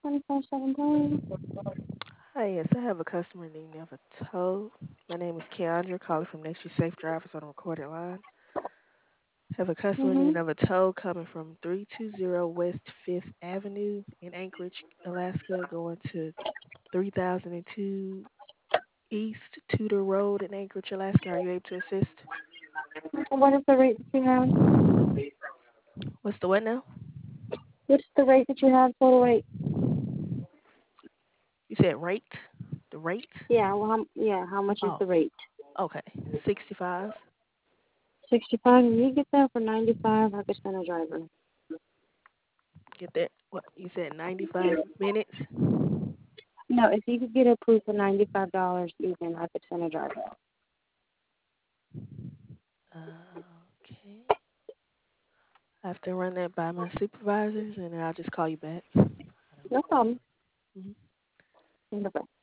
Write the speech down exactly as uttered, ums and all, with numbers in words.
twenty-four seventeen. Hi, yes, I have a customer needing of a tow. My name is Keandra, calling from Next Year Safe Drivers on a recorded line. Have a customer Mm-hmm. needing of a tow coming from three two zero West Fifth Avenue in Anchorage, Alaska, going to three thousand two East Tudor Road in Anchorage, Alaska. Are you able to assist? What is the rate that you have? What's the what now? What's the rate that you have? Total rate? You said rate? The rate? Yeah. Well, how, yeah. How much is Oh, the rate? okay. sixty-five. Sixty-five. And you get that for ninety-five. I could send a driver. Get that. What? You said ninety-five minutes? No, if you could get approved for ninety-five dollars, even I could send a driver. Uh, okay. I have to run that by my supervisors, and then I'll just call you back. I don't. No problem. Mhm. Bye.